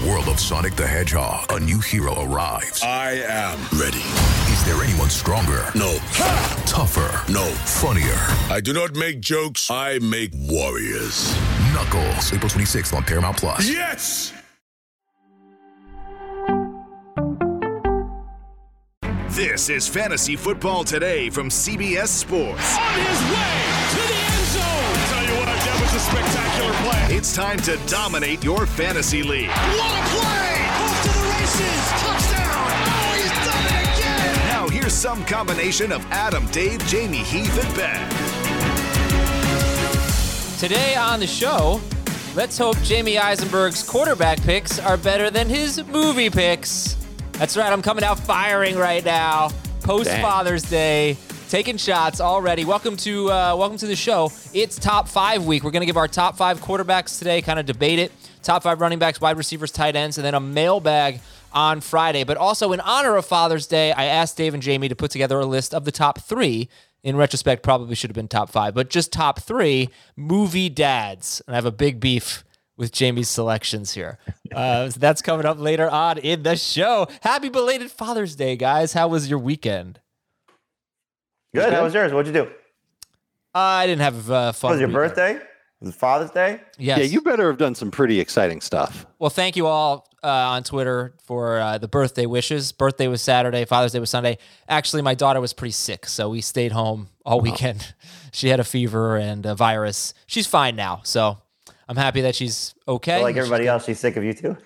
world of Sonic the Hedgehog, a new hero arrives. I am ready. Is there anyone stronger? No. Ha! Tougher? No. Funnier? I do not make jokes. I make warriors. Knuckles, April 26th on Paramount+. Yes! This is Fantasy Football Today from CBS Sports. On his way to the end zone. Tell you what, that was a spectacular play. It's time to dominate your fantasy league. What a play! Off to the races. Touchdown. Oh, he's done it again. Now here's some combination of Adam, Dave, Jamie, Heath, and Ben. Today on the show, let's hope Jamie Eisenberg's quarterback picks are better than his movie picks. That's right, I'm coming out firing right now. Post-Father's Day, taking shots already. Welcome to the show. It's Top 5 week. We're going to give our top 5 quarterbacks today, kind of debate it. Top 5 running backs, wide receivers, tight ends, and then a mailbag on Friday. But also in honor of Father's Day, I asked Dave and Jamie to put together a list of the top 3. In retrospect, probably should have been top 5, but just top 3 movie dads. And I have a big beef with Jamie's selections here. So that's coming up later on in the show. Happy belated Father's Day, guys. How was your weekend? Good. How was yours? What'd you do? I didn't have fun. Was it your weekend. birthday? Was it Father's Day? Yes. Yeah, you better have done some pretty exciting stuff. Well, thank you all on Twitter for the birthday wishes. Birthday was Saturday. Father's Day was Sunday. Actually, my daughter was pretty sick, so we stayed home all weekend. She had a fever and a virus. She's fine now, so I'm happy that she's okay. So like everybody else, she's sick of you too?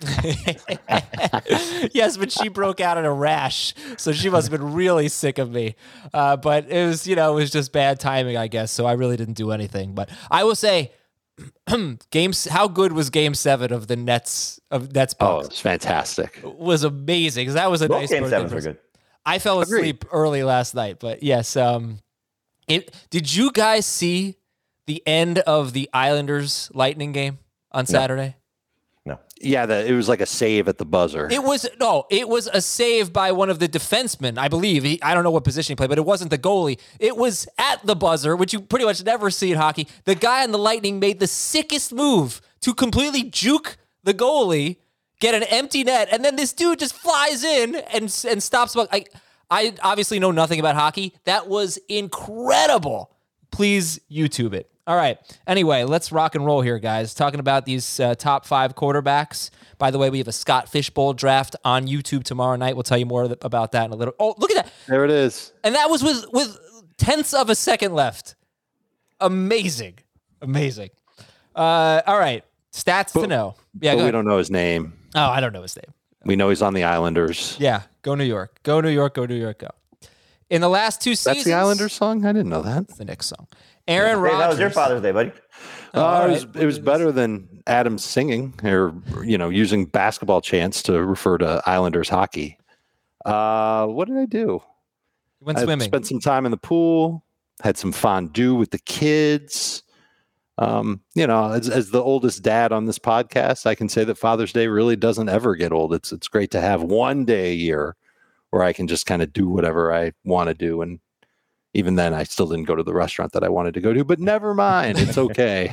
Yes, but she broke out in a rash, so she must have been really sick of me. But it was just bad timing, I guess, so I really didn't do anything. But I will say, how good was Game 7 of the Nets Bucks? Oh, it's fantastic. It was amazing, because that was a Both nice Game birthday 7s were present. good. I fell asleep early last night, but yes. Did you guys see the end of the Islanders Lightning game on Saturday? No. Yeah, it was like a save at the buzzer. It was a save by one of the defensemen, I believe. I don't know what position he played, but it wasn't the goalie. It was at the buzzer, which you pretty much never see in hockey. The guy on the Lightning made the sickest move to completely juke the goalie, get an empty net, and then this dude just flies in and stops. I obviously know nothing about hockey. That was incredible. Please YouTube it. All right. Anyway, let's rock and roll here, guys. Talking about these top 5 quarterbacks. By the way, we have a Scott Fishbowl draft on YouTube tomorrow night. We'll tell you more about that in a little. Oh, look at that. There it is. And that was with tenths of a second left. Amazing. All right. Stats to know. Yeah, but we don't know his name. Oh, I don't know his name. We know he's on the Islanders. Yeah. Go New York. Go New York. Go New York. Go. In the last 2 seasons. That's the Islanders song? I didn't know that. It's the Knicks song. Aaron Rodgers. Hey, that was your Father's Day, buddy. It was better than Adam's singing or, using basketball chants to refer to Islanders hockey. What did I do? You went swimming. Spent some time in the pool, had some fondue with the kids. As the oldest dad on this podcast, I can say that Father's Day really doesn't ever get old. It's great to have one day a year where I can just kind of do whatever I want to do. And even then, I still didn't go to the restaurant that I wanted to go to, but never mind. It's okay.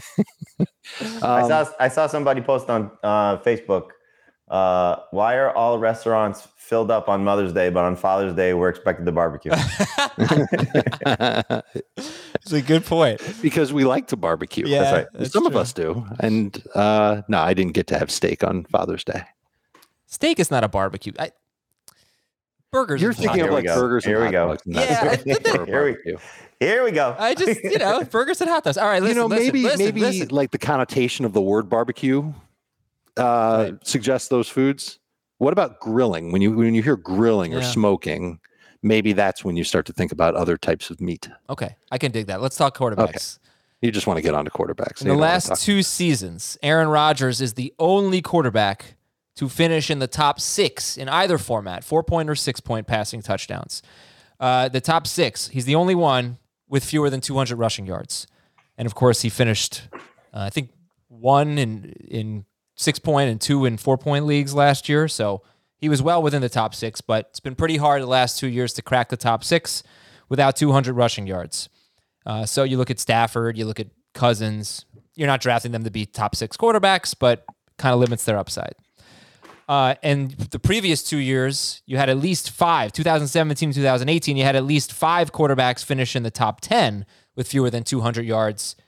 I saw somebody post on Facebook, why are all restaurants filled up on Mother's Day, but on Father's Day, we're expected to barbecue? It's a good point. Because we like to barbecue. Yeah, that's right. Some true. of us do. And no, I didn't get to have steak on Father's Day. Steak is not a barbecue. Burgers. You're thinking of like burgers and hot dogs. Yeah. Here we go. I just, burgers and hot dogs. All right, listen, maybe like the connotation of the word barbecue suggests those foods. What about grilling? When you hear grilling or smoking, maybe that's when you start to think about other types of meat. Okay, I can dig that. Let's talk quarterbacks. Okay. You just want to get onto quarterbacks. In the last 2 seasons, Aaron Rodgers is the only quarterback to finish in the top 6 in either format, 4-point or 6-point passing touchdowns. The top 6, he's the only one with fewer than 200 rushing yards. And of course, he finished, I think, 1 in 6-point and 2 in 4-point leagues last year. So he was well within the top 6, but it's been pretty hard the last 2 years to crack the top 6 without 200 rushing yards. So you look at Stafford, you look at Cousins. You're not drafting them to be top 6 quarterbacks, but kind of limits their upside. And the previous 2 years, you had at least 5. 2017, 2018, you had at least 5 quarterbacks finish in the top 10 with fewer than 200 yards.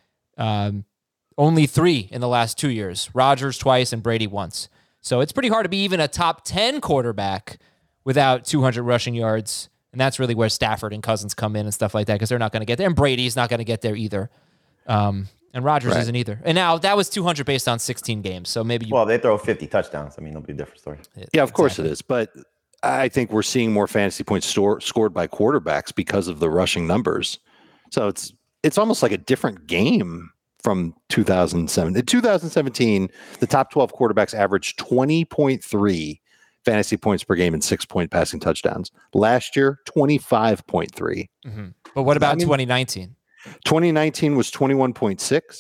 Only 3 in the last 2 years. Rodgers twice and Brady once. So it's pretty hard to be even a top 10 quarterback without 200 rushing yards. And that's really where Stafford and Cousins come in and stuff like that, because they're not going to get there. And Brady's not going to get there either. And Rodgers isn't either. And now that was 200 based on 16 games. So maybe well, they throw 50 touchdowns. I mean, it'll be a different story. Yeah, of course it is. But I think we're seeing more fantasy points scored by quarterbacks because of the rushing numbers. So it's almost like a different game from 2007. In 2017, the top 12 quarterbacks averaged 20.3 fantasy points per game and 6-point passing touchdowns. Last year, 25.3. Mm-hmm. But what about 2019? 2019 was 21.6.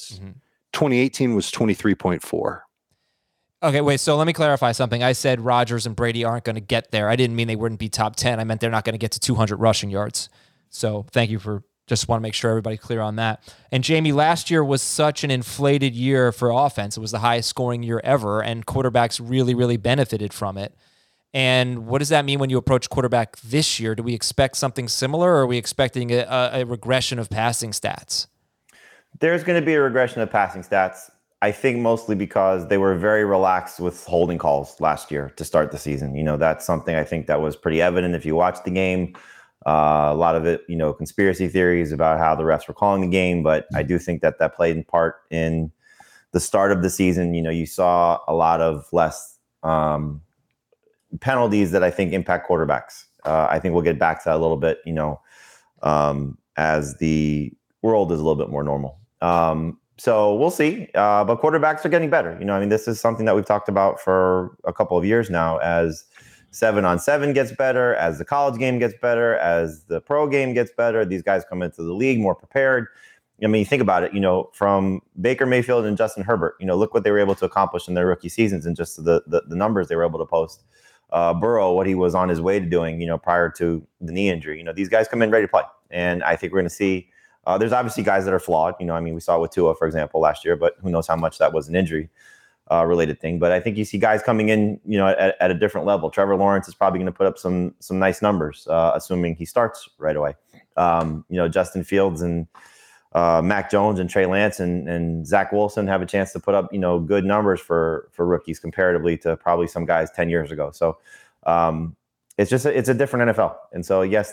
2018 was 23.4. Okay, wait, so let me clarify something. I said Rodgers and Brady aren't going to get there. I didn't mean they wouldn't be top 10. I meant they're not going to get to 200 rushing yards. So thank you for just want to make sure everybody's clear on that. And Jamie, last year was such an inflated year for offense. It was the highest scoring year ever, and quarterbacks really, really benefited from it. And what does that mean when you approach quarterback this year? Do we expect something similar, or are we expecting a regression of passing stats? There's going to be a regression of passing stats. I think mostly because they were very relaxed with holding calls last year to start the season. You know, that's something I think that was pretty evident if you watched the game. A lot of it, you know, conspiracy theories about how the refs were calling the game, but I do think that played in part in the start of the season. You know, you saw a lot of less penalties that I think impact quarterbacks. I think we'll get back to that a little bit, you know, as the world is a little bit more normal. So we'll see. But quarterbacks are getting better. You know, I mean, this is something that we've talked about for a couple of years now. As 7-on-7 gets better, as the college game gets better, as the pro game gets better, these guys come into the league more prepared. I mean, you think about it, you know, from Baker Mayfield and Justin Herbert, you know, look what they were able to accomplish in their rookie seasons and just the numbers they were able to post. Burrow, what he was on his way to doing, you know, prior to the knee injury. You know, these guys come in ready to play. And I think we're going to see, there's obviously guys that are flawed. You know, I mean, we saw it with Tua, for example, last year, but who knows how much that was an injury related thing. But I think you see guys coming in, you know, at a different level. Trevor Lawrence is probably going to put up some nice numbers, assuming he starts right away. You know, Justin Fields and Mac Jones and Trey Lance and Zach Wilson have a chance to put up, you know, good numbers for rookies comparatively to probably some guys 10 years ago. So it's a different NFL. And so, yes,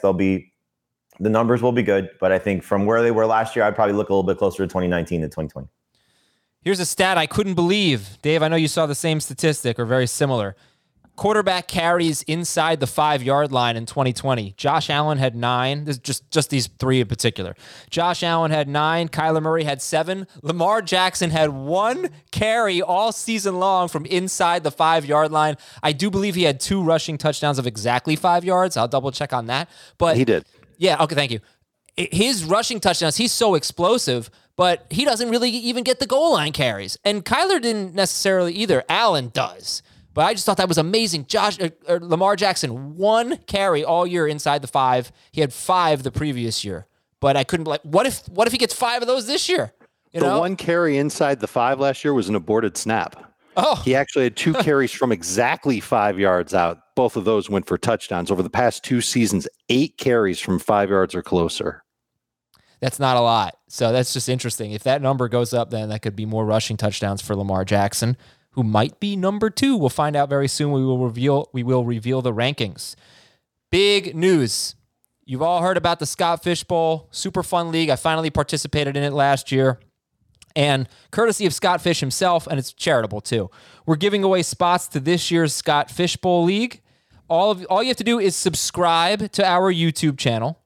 the numbers will be good, but I think from where they were last year, I'd probably look a little bit closer to 2019 than 2020. Here's a stat I couldn't believe. Dave, I know you saw the same statistic or very similar. Quarterback carries inside the 5-yard line in 2020. Josh Allen had 9. This is just these 3 in particular. Josh Allen had 9. Kyler Murray had 7. Lamar Jackson had 1 carry all season long from inside the 5-yard line. I do believe he had 2 rushing touchdowns of exactly 5 yards. I'll double check on that. But he did. Yeah, okay, thank you. His rushing touchdowns, he's so explosive, but he doesn't really even get the goal line carries. And Kyler didn't necessarily either. Allen does. But I just thought that was amazing. Lamar Jackson, 1 carry all year inside the 5. He had 5 the previous year. But I couldn't, what if he gets 5 of those this year? You know? 1 carry inside the 5 last year was an aborted snap. Oh. He actually had 2 carries from exactly 5 yards out. Both of those went for touchdowns. Over the past 2 seasons, 8 carries from 5 yards or closer. That's not a lot. So that's just interesting. If that number goes up, then that could be more rushing touchdowns for Lamar Jackson, who might be number 2. We'll find out very soon. We will reveal the rankings. Big news. You've all heard about the Scott Fish Bowl, super fun league. I finally participated in it last year. And courtesy of Scott Fish himself, and it's charitable too, we're giving away spots to this year's Scott Fish Bowl League. All you have to do is subscribe to our YouTube channel,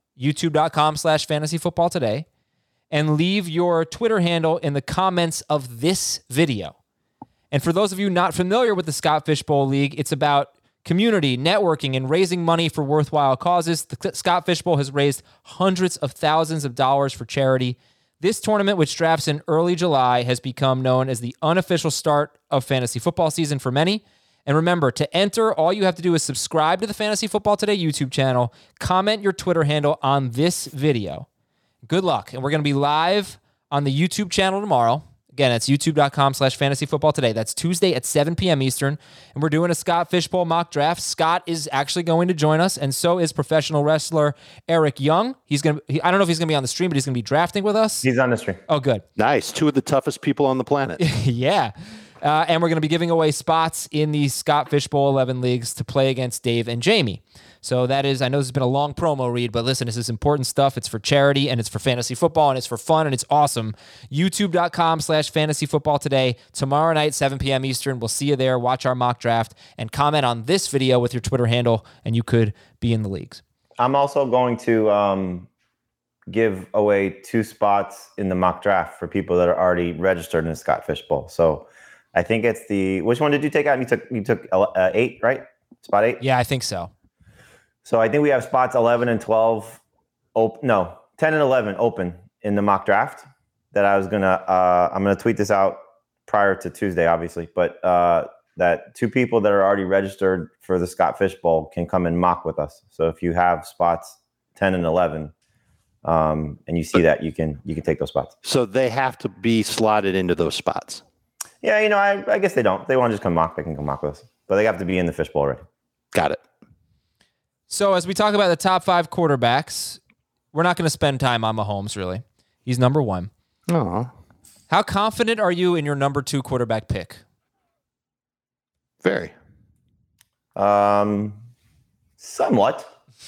youtube.com/fantasyfootballtoday, and leave your Twitter handle in the comments of this video. And for those of you not familiar with the Scott Fish Bowl League, it's about community, networking, and raising money for worthwhile causes. The Scott Fish Bowl has raised hundreds of thousands of dollars for charity. This tournament, which drafts in early July, has become known as the unofficial start of fantasy football season for many. And remember, to enter, all you have to do is subscribe to the Fantasy Football Today YouTube channel, comment your Twitter handle on this video. Good luck. And we're going to be live on the YouTube channel tomorrow Again, it's youtube.com/fantasyfootball today. That's Tuesday at 7 p.m. Eastern. And we're doing a Scott Fishbowl mock draft. Scott is actually going to join us, and so is professional wrestler Eric Young. I don't know if he's going to be on the stream, but he's going to be drafting with us. He's on the stream. Oh, good. Nice. Two of the toughest people on the planet. Yeah. And we're going to be giving away spots in the Scott Fishbowl 11 leagues to play against Dave and Jamie. So that is, I know this has been a long promo read, but listen, this is important stuff. It's for charity, and it's for fantasy football, and it's for fun, and it's awesome. YouTube.com/fantasyfootball today. Tomorrow night, 7 p.m. Eastern. We'll see you there. Watch our mock draft and comment on this video with your Twitter handle, and you could be in the leagues. I'm also going to give away 2 spots in the mock draft for people that are already registered in the Scott Fishbowl. So I think it's which one did you take out? You took 8, right? Spot 8? Yeah, I think so. So I think we have spots 11 and 12 open. No, 10 and 11 open in the mock draft that I'm going to tweet this out prior to Tuesday, obviously, but that 2 people that are already registered for the Scott Fishbowl can come and mock with us. So if you have spots 10 and 11, and you see that, you can take those spots. So they have to be slotted into those spots. Yeah, I guess they don't. If they want to just come mock, they can come mock with us. But they have to be in the Fishbowl already. Got it. So as we talk about the top 5 quarterbacks, we're not going to spend time on Mahomes, really. He's number 1. Oh, How confident are you in your number 2 quarterback pick? very. Somewhat.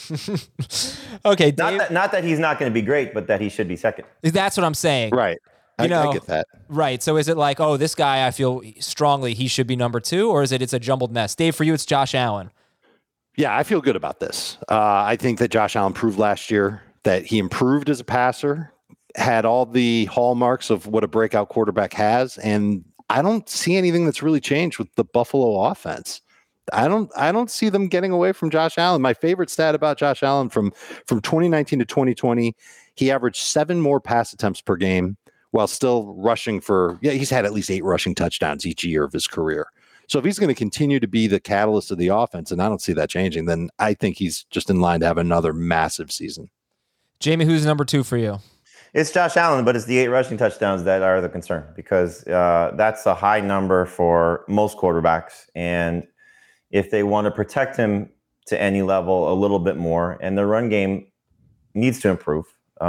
Okay, Dave, Not that he's not going to be great, but that he should be second. that's what I'm saying. Right. I get that. Right. So is it like, oh, this guy, I feel strongly he should be number 2, or is it's a jumbled mess? Dave, for you, it's Josh Allen. Yeah, I feel good about this. I think that Josh Allen proved last year that he improved as a passer, had all the hallmarks of what a breakout quarterback has, and I don't see anything that's really changed with the Buffalo offense. I don't see them getting away from Josh Allen. My favorite stat about Josh Allen from 2019 to 2020, he averaged 7 more pass attempts per game while still rushing he's had at least 8 rushing touchdowns each year of his career. So if he's going to continue to be the catalyst of the offense, and I don't see that changing, then I think he's just in line to have another massive season. Jamie, who's number 2 for you? It's Josh Allen, but it's the 8 rushing touchdowns that are the concern, because that's a high number for most quarterbacks. And if they want to protect him to any level a little bit more, and the run game needs to improve,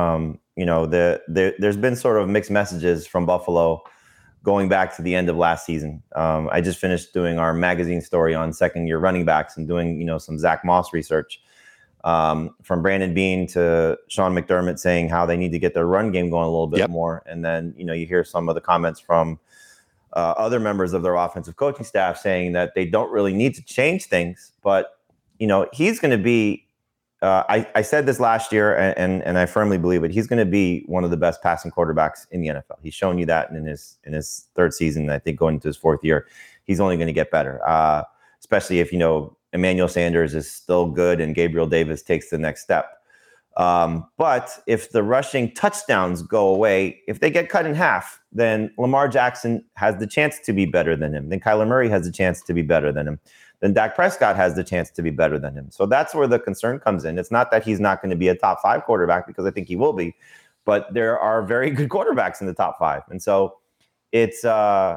there's been sort of mixed messages from Buffalo going back to the end of last season. I just finished doing our magazine story on second-year running backs and doing, some Zach Moss research, from Brandon Beane to Sean McDermott saying how they need to get their run game going a little bit more. And then, you hear some of the comments from other members of their offensive coaching staff saying that they don't really need to change things. But, he's going to be, I said this last year, and I firmly believe it. He's going to be one of the best passing quarterbacks in the NFL. He's shown you that in his 3rd season. I think going into his 4th year, he's only going to get better. Especially if Emmanuel Sanders is still good and Gabriel Davis takes the next step. But if the rushing touchdowns go away, if they get cut in half, then Lamar Jackson has the chance to be better than him. Then Kyler Murray has the chance to be better than him. Then Dak Prescott has the chance to be better than him. So that's where the concern comes in. It's not that he's not going to be a top 5 quarterback, because I think he will be, but there are very good quarterbacks in the top 5. And so it's, a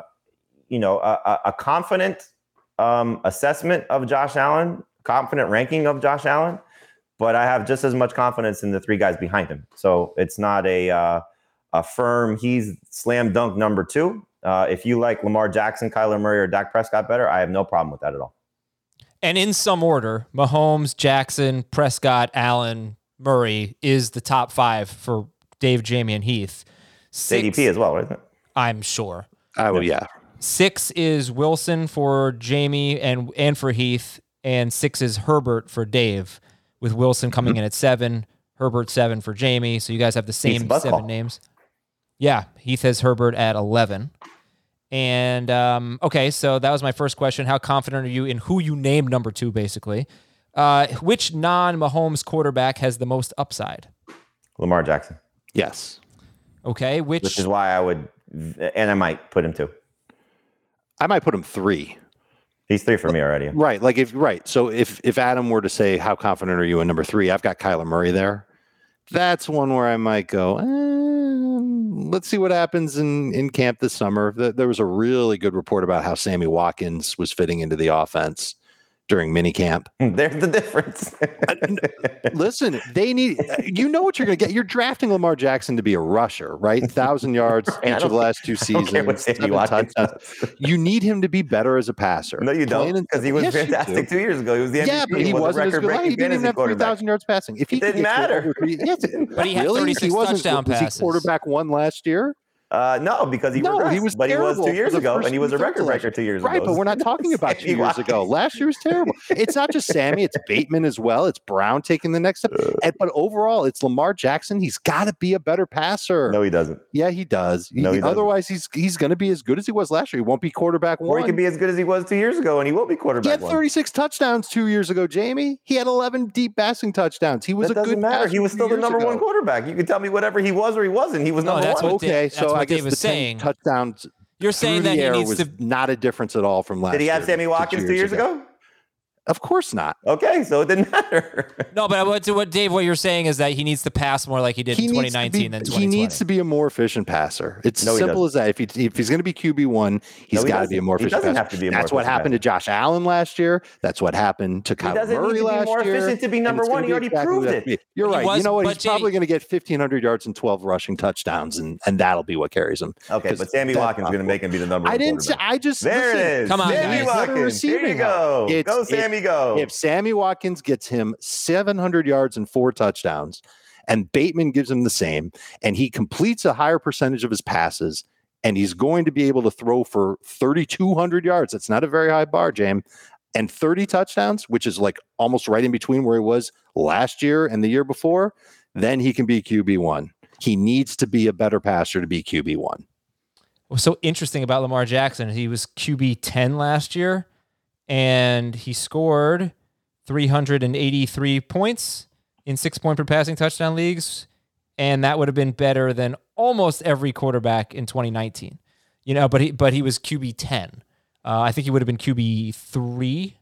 confident assessment of Josh Allen, confident ranking of Josh Allen, but I have just as much confidence in the 3 guys behind him. So it's not a firm, he's slam dunk number 2. If you like Lamar Jackson, Kyler Murray, or Dak Prescott better, I have no problem with that at all. And in some order, Mahomes, Jackson, Prescott, Allen, Murray is the top 5 for Dave, Jamie, and Heath. 6, ADP as well, isn't it? I'm sure. Yeah. 6 is Wilson for Jamie and for Heath, and 6 is Herbert for Dave, with Wilson coming in at 7, Herbert 7 for Jamie. So you guys have the same 7 names. Yeah, Heath has Herbert at 11. And, okay, so that was my first question. How confident are you in who you named number 2, basically? Which non-Mahomes quarterback has the most upside? Lamar Jackson. Yes. Okay, which is why I would, and I might put him 2. I might put him 3. He's 3 for me already. Right. So if Adam were to say, how confident are you in number 3? I've got Kyler Murray there. That's one where I might go, let's see what happens in camp this summer. There was a really good report about how Sammy Watkins was fitting into the offense during minicamp. There's the difference. Listen, they need, what you're going to get. You're drafting Lamar Jackson to be a rusher, right? 1,000 yards each of the last 2 seasons. 7 touchdowns. You need him to be better as a passer. No, you don't, because he was fantastic 2 years ago. He was the MVP. Yeah, but he wasn't as good. He didn't even have 3,000 yards passing. If he didn't matter. But he had 36 touchdown passes. Was he quarterback 1 last year? No, because he was but he was 2 years ago, and he was a record breaker 2 years ago. Right, but we're not talking about 2 years ago. Last year was terrible. It's not just Sammy, it's Bateman as well. It's Brown taking the next step. But overall, it's Lamar Jackson. He's got to be a better passer. No, he doesn't. Yeah, he does. No, he doesn't. Otherwise, he's going to be as good as he was last year. He won't be quarterback 1. Or he can be as good as he was 2 years ago, and he will be quarterback 1. He had 36 touchdowns 2 years ago, Jamie. He had 11 deep passing touchdowns. He was a good passer. He was still the number 1 quarterback. You can tell me whatever he was or he wasn't. He was number 1. Okay, so I guess Dave was saying. Touchdowns. You're saying that he needs to not a difference at all from last year. Did he have Sammy Watkins 2 years ago? Of course not. Okay, so it didn't matter. No, but what you're saying is that he needs to pass more like he did in 2019 than 2020. He needs to be a more efficient passer. It's simple as that. If he's going to be QB1, he's got to be a more efficient passer. Have to be That's what happened to Josh Allen last year. That's what happened to Kyler Murray last year. He doesn't need to be more efficient to be number 1. He already proved it. You're right. You know what? He's probably going to get 1,500 yards and 12 rushing touchdowns, and that'll be what carries him. Okay, but Sammy Watkins is going to make him be the number 1 quarterback. I just there it is. Come on, Sammy Watkins. Here you go. Go, Sammy, go. If Sammy Watkins gets him 700 yards and 4 touchdowns, and Bateman gives him the same, and he completes a higher percentage of his passes, and he's going to be able to throw for 3,200 yards. That's not a very high bar, James. And 30 touchdowns, which is like almost right in between where he was last year and the year before, then he can be QB1. He needs to be a better passer to be QB1. What's so interesting about Lamar Jackson, he was QB 10 last year, and he scored 383 points in 6-point per passing touchdown leagues, and that would have been better than almost every quarterback in 2019. But he was QB 10. I think he would have been QB 3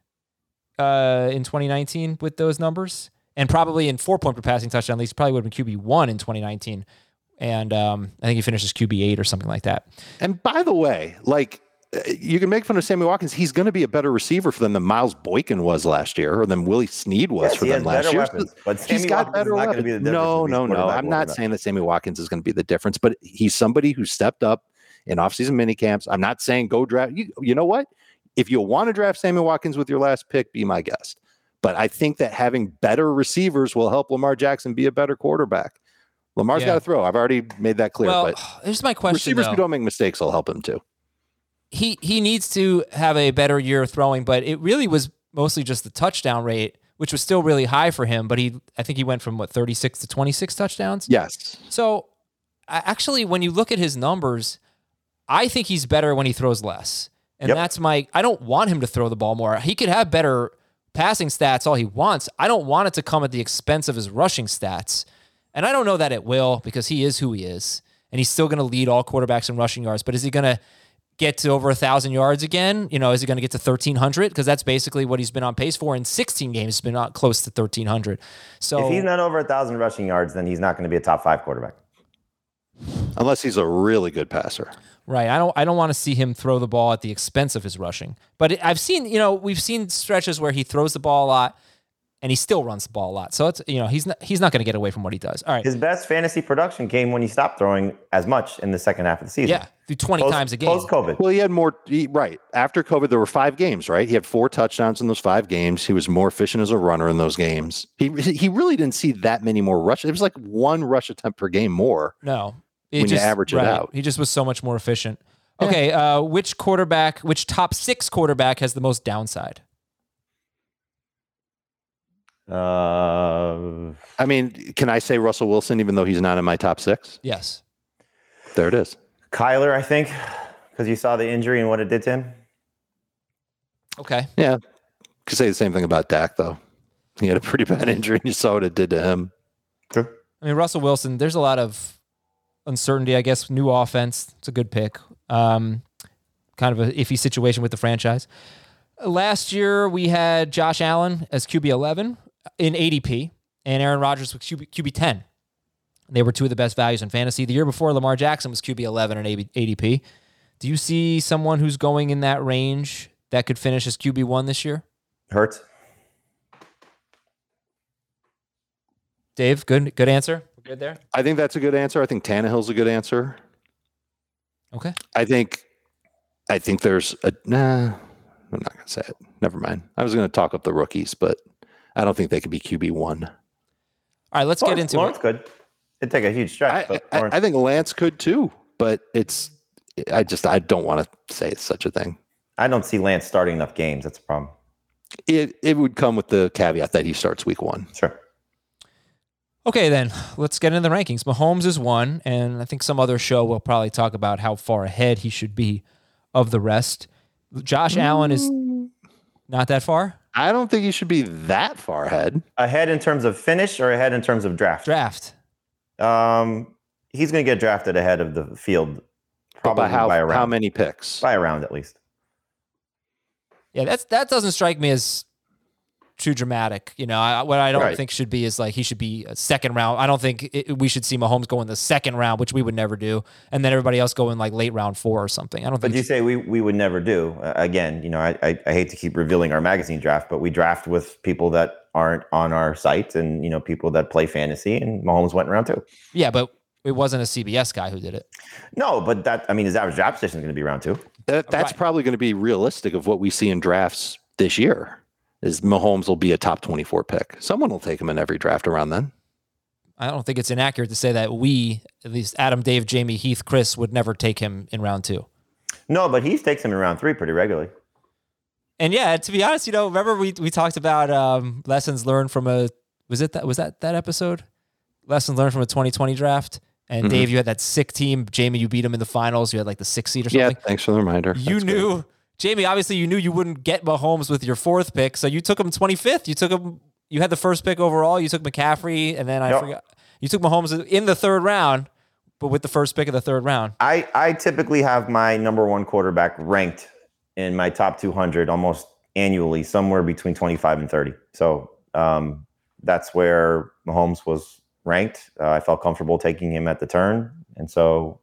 in 2019 with those numbers, and probably in 4-point per passing touchdown leagues, probably would have been QB 1 in 2019. And I think he finishes QB 8 or something like that. And by the way, you can make fun of Sammy Watkins. He's going to be a better receiver for them than Miles Boykin was last year, or than Willie Snead was for them last year. Weapons, but he's got better weapons. No. I'm not saying that Sammy Watkins is going to be the difference, but he's somebody who stepped up in offseason minicamps. I'm not saying go draft. You know what? If you want to draft Sammy Watkins with your last pick, be my guest. But I think that having better receivers will help Lamar Jackson be a better quarterback. Lamar's got to throw. I've already made that clear. Well, but here's my question. Receivers who don't make mistakes will help him too. He needs to have a better year throwing, but it really was mostly just the touchdown rate, which was still really high for him. But I think he went from 36 to 26 touchdowns. Yes. So actually, when you look at his numbers, I think he's better when he throws less. And that's I don't want him to throw the ball more. He could have better passing stats all he wants. I don't want it to come at the expense of his rushing stats. And I don't know that it will, because he is who he is. And he's still going to lead all quarterbacks in rushing yards. But is he going to get to over 1,000 yards again? Is he going to get to 1,300? Because that's basically what he's been on pace for in 16 games. He's been close to 1,300. So if he's not over 1,000 rushing yards, then he's not going to be a top 5 quarterback. Unless he's a really good passer. Right. I don't want to see him throw the ball at the expense of his rushing. But I've seen, we've seen stretches where he throws the ball a lot and he still runs the ball a lot. So it's, he's not going to get away from what he does. All right. His best fantasy production came when he stopped throwing as much in the second half of the season. Yeah. 20 times a game. Post-COVID. Well, he had more, right. After COVID, there were 5 games, right? He had 4 touchdowns in those 5 games. He was more efficient as a runner in those games. He really didn't see that many more rushes. It was like 1 rush attempt per game more. No. When you average it out. He just was so much more efficient. Okay, which top 6 quarterback has the most downside? Can I say Russell Wilson, even though he's not in my top 6? Yes. There it is. Kyler, I think, because you saw the injury and what it did to him. Okay. Yeah. Could say the same thing about Dak, though. He had a pretty bad injury, and you saw what it did to him. Sure. Russell Wilson, there's a lot of uncertainty, I guess. New offense. It's a good pick. Kind of an iffy situation with the franchise. Last year, we had Josh Allen as QB 11 in ADP, and Aaron Rodgers was QB 10. They were two of the best values in fantasy. The year before, Lamar Jackson was QB 11 and ADP. Do you see someone who's going in that range that could finish as QB 1 this year? Hurts. Dave, good answer. We're good there? I think that's a good answer. I think Tannehill's a good answer. Okay. I think there's a I'm not going to say it. Never mind. I was going to talk up the rookies, but I don't think they could be QB1. All right, let's get into Lawrence it. could. It'd take a huge stretch. I think Lance could too, but I don't want to say it's such a thing. I don't see Lance starting enough games. That's a problem. It would come with the caveat that he starts week 1. Sure. Okay, then let's get into the rankings. Mahomes is 1, and I think some other show will probably talk about how far ahead he should be of the rest. Josh Allen is not that far. I don't think he should be that far ahead. Ahead in terms of finish or ahead in terms of draft? Draft. He's going to get drafted ahead of the field. Probably by a round. How many picks? By a round at least. Yeah, that doesn't strike me as too dramatic. You know, what I don't think should be is like he should be a second round. I don't think we should see Mahomes go in the second round, which we would never do, and then everybody else go in like late round 4 or something. I don't think. But you say we would never do. Again, you know, I hate to keep revealing our magazine draft, but we draft with people that aren't on our site and, you know, people that play fantasy, and Mahomes went in round 2. Yeah, but it wasn't a CBS guy who did it. No, but his average draft position is going to be round 2. That's probably going to be realistic of what we see in drafts this year. Is Mahomes will be a top 24 pick. Someone will take him in every draft around then. I don't think it's inaccurate to say that we, at least Adam, Dave, Jamie, Heath, Chris, would never take him in round 2. No, but Heath takes him in round 3 pretty regularly. And yeah, to be honest, you know, remember we talked about lessons learned from was that episode? Lessons learned from a 2020 draft. And Dave, you had that sick team. Jamie, you beat him in the finals. You had like the 6th seed or something. Yeah, thanks for the reminder. Jamie, obviously you knew you wouldn't get Mahomes with your 4th pick, so you took him 25th. You had the 1st pick overall. You took McCaffrey, and then I forgot. You took Mahomes in the 3rd round, but with the 1st pick of the 3rd round. I typically have my number 1 quarterback ranked in my top 200 almost annually, somewhere between 25 and 30. So that's where Mahomes was ranked. I felt comfortable taking him at the turn, and so.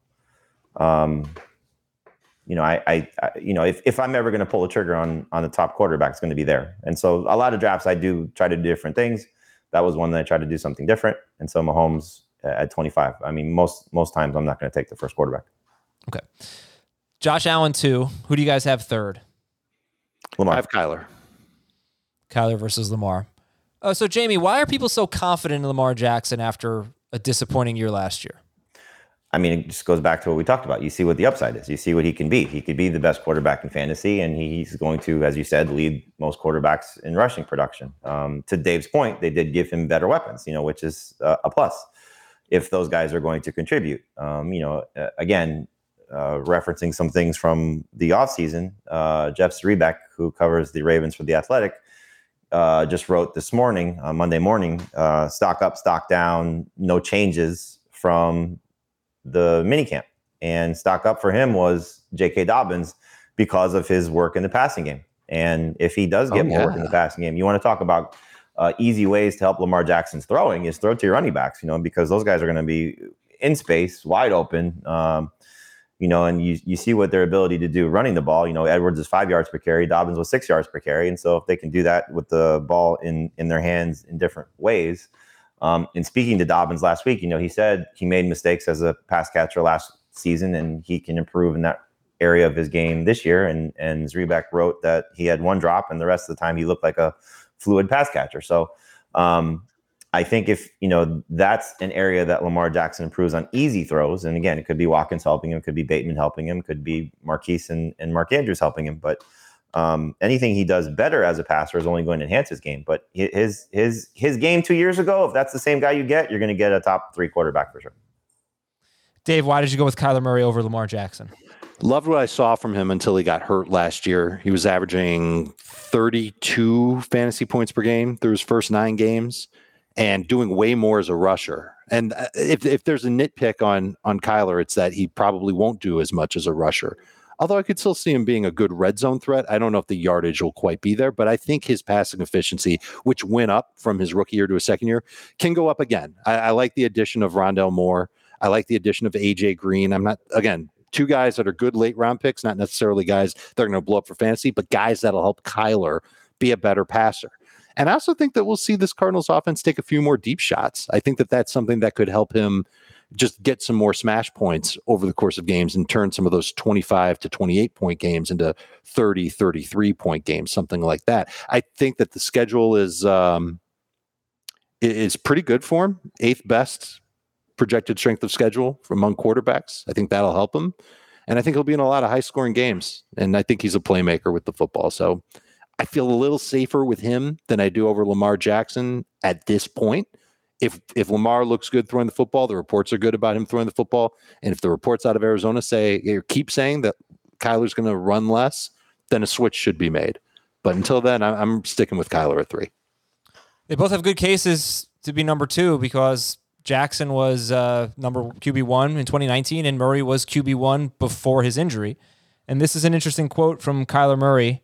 You know, if I'm ever going to pull a trigger on the top quarterback, it's going to be there. And so a lot of drafts, I do try to do different things. That was one that I tried to do something different. And so Mahomes at 25. I mean, most times I'm not going to take the first quarterback. Okay. Josh Allen 2. Who do you guys have 3rd? Lamar. I have Kyler. Kyler versus Lamar. So Jamie, why are people so confident in Lamar Jackson after a disappointing year last year? I mean, it just goes back to what we talked about. You see what the upside is. You see what he can be. He could be the best quarterback in fantasy, and he's going to, as you said, lead most quarterbacks in rushing production. To Dave's point, they did give him better weapons, you know, which is a plus if those guys are going to contribute. Again, referencing some things from the offseason, Jeff Zrebiec, who covers the Ravens for The Athletic, just wrote this morning, Monday morning, stock up, stock down, no changes from the minicamp, and stock up for him was J.K. Dobbins because of his work in the passing game. And if he does get more work in the passing game, you want to talk about easy ways to help Lamar Jackson's throwing is throw to your running backs, you know, because those guys are going to be in space, wide open, you know, and you see what their ability to do running the ball. You know, Edwards is 5 yards per carry, Dobbins was 6 yards per carry. And so if they can do that with the ball in their hands in different ways. And speaking to Dobbins last week, you know, he said he made mistakes as a pass catcher last season, and he can improve in that area of his game this year. And Zrebiec wrote that he had 1 drop, and the rest of the time he looked like a fluid pass catcher. So I think if, you know, that's an area that Lamar Jackson improves on easy throws. And again, it could be Watkins helping him, it could be Bateman helping him, could be Marquise and Mark Andrews helping him. But anything he does better as a passer is only going to enhance his game. But his game 2 years ago, if that's the same guy you get, you're going to get a top 3 quarterback for sure. Dave, why did you go with Kyler Murray over Lamar Jackson? Loved what I saw from him until he got hurt last year. He was averaging 32 fantasy points per game through his first 9 games and doing way more as a rusher. And if there's a nitpick on Kyler, it's that he probably won't do as much as a rusher. Although I could still see him being a good red zone threat. I don't know if the yardage will quite be there, but I think his passing efficiency, which went up from his rookie year to his second year, can go up again. I like the addition of Rondale Moore. I like the addition of AJ Green. I'm not, again, two guys that are good late round picks, not necessarily guys that are going to blow up for fantasy, but guys that'll help Kyler be a better passer. And I also think that we'll see this Cardinals offense take a few more deep shots. I think that that's something that could help him just get some more smash points over the course of games and turn some of those 25 to 28 point games into 30, 33 point games, something like that. I think that the schedule is pretty good for him. 8th best projected strength of schedule among quarterbacks. I think that'll help him. And I think he'll be in a lot of high scoring games. And I think he's a playmaker with the football. So I feel a little safer with him than I do over Lamar Jackson at this point. If Lamar looks good throwing the football, the reports are good about him throwing the football. And if the reports out of Arizona keep saying that Kyler's going to run less, then a switch should be made. But until then, I'm sticking with Kyler at 3. They both have good cases to be number 2 because Jackson was number QB1 in 2019 and Murray was QB1 before his injury. And this is an interesting quote from Kyler Murray.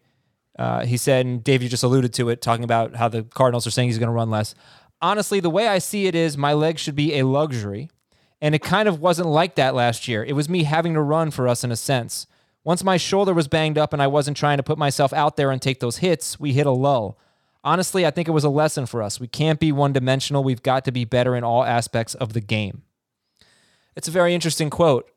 He said, and Dave, you just alluded to it, talking about how the Cardinals are saying he's going to run less. Honestly, the way I see it is my legs should be a luxury, and it kind of wasn't like that last year. It was me having to run for us in a sense. Once my shoulder was banged up and I wasn't trying to put myself out there and take those hits, we hit a lull. Honestly, I think it was a lesson for us. We can't be one-dimensional. We've got to be better in all aspects of the game. It's a very interesting quote,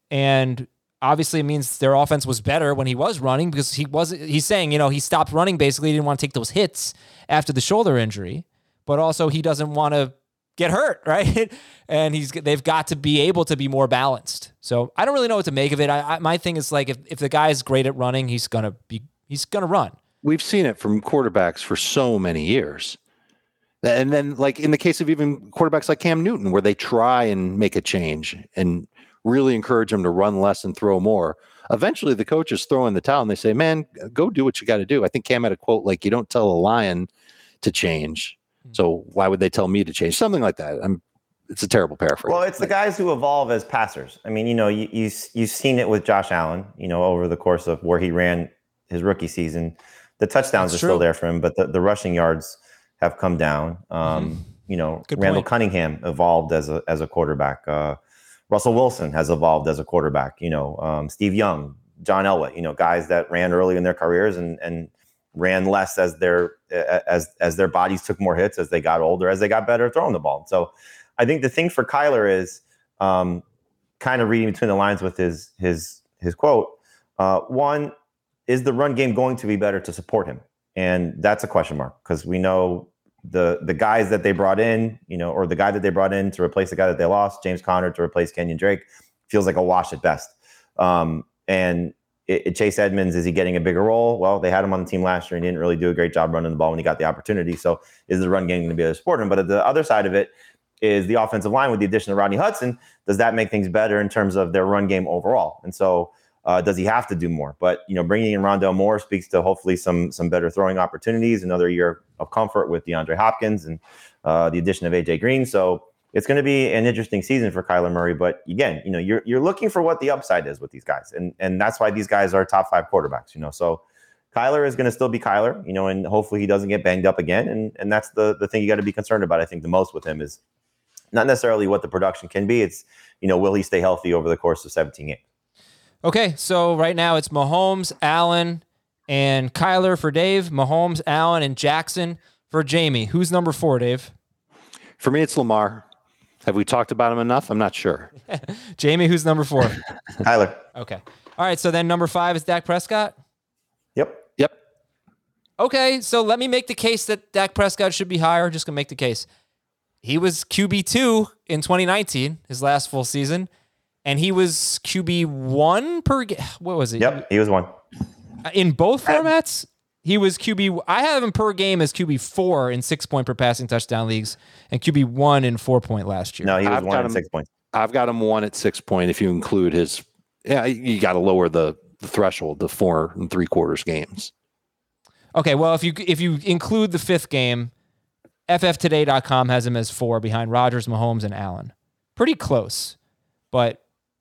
and obviously it means their offense was better when he was running because he's saying, he stopped running basically. He didn't want to take those hits after the shoulder injury. But also he doesn't want to get hurt, right? And they've got to be able to be more balanced. So I don't really know what to make of it. My thing is like if the guy is great at running, he's gonna run. We've seen it from quarterbacks for so many years. And then like in the case of even quarterbacks like Cam Newton, where they try and make a change and really encourage him to run less and throw more. Eventually the coaches throw in the towel and they say, man, go do what you got to do. I think Cam had a quote like, you don't tell a lion to change. So why would they tell me to change? Something like that. It's a terrible paraphrase. Well, it's the guys who evolve as passers. I mean, you've seen it with Josh Allen, over the course of where he ran his rookie season. The touchdowns are still there for him, but the rushing yards have come down. Randall Cunningham evolved as a quarterback. Russell Wilson has evolved as a quarterback. Steve Young, John Elway, guys that ran early in their careers and ran less as their bodies took more hits as they got older, as they got better at throwing the ball. So I think the thing for Kyler is kind of reading between the lines with his quote. One, is the run game going to be better to support him? And that's a question mark because we know the guys that they brought in, or the guy that they brought in to replace the guy that they lost, James Conner to replace Kenyon Drake, feels like a wash at best. Chase Edmonds, is he getting a bigger role? Well, they had him on the team last year and he didn't really do a great job running the ball when he got the opportunity. So is the run game going to be able to support him? But at the other side of it is the offensive line with the addition of Rodney Hudson. Does that make things better in terms of their run game overall? And so does he have to do more? But, bringing in Rondale Moore speaks to hopefully some better throwing opportunities, another year of comfort with DeAndre Hopkins and the addition of AJ Green. So it's going to be an interesting season for Kyler Murray. But again, you're looking for what the upside is with these guys. And that's why these guys are top 5 quarterbacks, So Kyler is going to still be Kyler, and hopefully he doesn't get banged up again. And that's the thing you got to be concerned about. I think the most with him is not necessarily what the production can be. It's, will he stay healthy over the course of 17 games? Okay, so right now it's Mahomes, Allen, and Kyler for Dave. Mahomes, Allen, and Jackson for Jamie. Who's number 4, Dave? For me, it's Lamar. Have we talked about him enough? I'm not sure. Jamie, who's number 4? Kyler. Okay. All right, so then number 5 is Dak Prescott? Yep. Okay, so let me make the case that Dak Prescott should be higher. Just going to make the case. He was QB2 in 2019, his last full season, and he was QB1 per game. What was it? Yep, he was 1. In both formats? He was QB. I have him per game as QB4 in 6-point per passing touchdown leagues and QB1 in 4-point last year. No, he was 1 at 6 points. I've got him 1 at 6 point. If you include his, you got to lower the threshold to 4 3/4 games. Okay, well, if you include the 5th game, FFtoday.com has him as 4 behind Rodgers, Mahomes, and Allen. Pretty close, but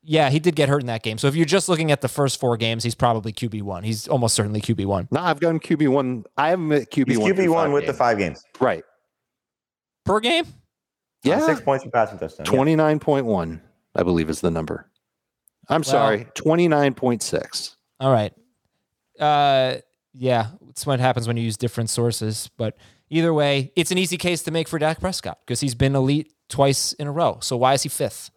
Yeah, he did get hurt in that game. So if you're just looking at the first 4 games, he's probably QB1. He's almost certainly QB1. No, I've gotten QB1. I haven't met QB1. He's QB1 with games. the 5 games. Right. Per game? Yeah. 6 points for passing touchdown. 29.1, I believe, is the number. I'm sorry, 29.6. All right. Yeah, it's what happens when you use different sources. But either way, it's an easy case to make for Dak Prescott because he's been elite twice in a row. So why is he 5th?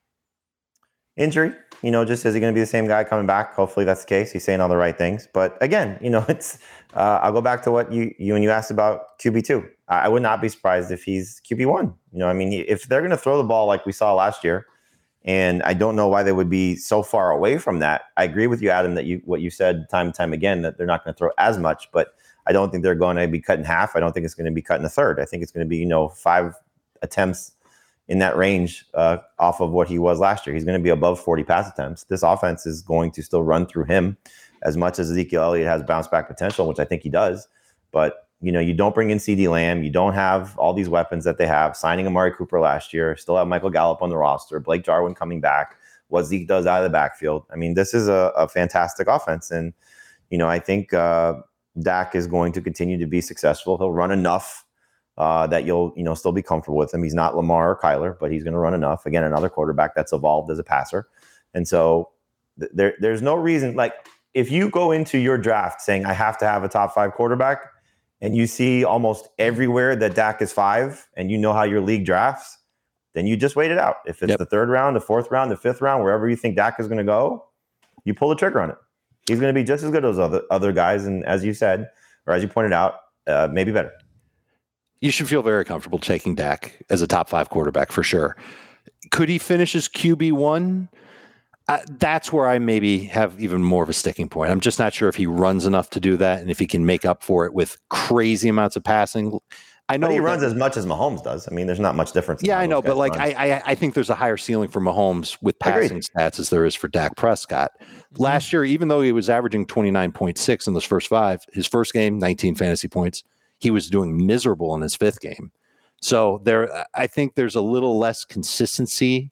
Injury. Just is he going to be the same guy coming back? Hopefully that's the case. He's saying all the right things. But again, it's I'll go back to what you asked about QB2. I would not be surprised if he's QB1. If they're going to throw the ball like we saw last year, and I don't know why they would be so far away from that. I agree with you, Adam, that what you said time and time again, that they're not going to throw as much, but I don't think they're going to be cut in half. I don't think it's going to be cut in a third. I think it's going to be, 5 attempts in that range off of what he was last year. He's going to be above 40 pass attempts. This offense is going to still run through him as much as Ezekiel Elliott has bounce back potential, which I think he does. But, you don't bring in CeeDee Lamb. You don't have all these weapons that they have. Signing Amari Cooper last year, still have Michael Gallup on the roster, Blake Jarwin coming back, what Zeke does out of the backfield. This is a fantastic offense. And, I think Dak is going to continue to be successful. He'll run enough that you'll still be comfortable with him. He's not Lamar or Kyler, but he's going to run enough. Again, another quarterback that's evolved as a passer. And so there's no reason, like if you go into your draft saying I have to have a top 5 quarterback and you see almost everywhere that Dak is 5 and you know how your league drafts, then you just wait it out. If it's the 3rd round, the 4th round, the 5th round, wherever you think Dak is going to go, you pull the trigger on it. He's going to be just as good as other guys. And as you said, or as you pointed out, maybe better. You should feel very comfortable taking Dak as a top 5 quarterback for sure. Could he finish as QB1? That's where I maybe have even more of a sticking point. I'm just not sure if he runs enough to do that and if he can make up for it with crazy amounts of passing. I know he runs as much as Mahomes does. There's not much difference. Yeah, I know, but I think there's a higher ceiling for Mahomes with passing stats as there is for Dak Prescott. Last year, even though he was averaging 29.6 in those first 5, his first game, 19 fantasy points, he was doing miserable in his 5th game. So I think there's a little less consistency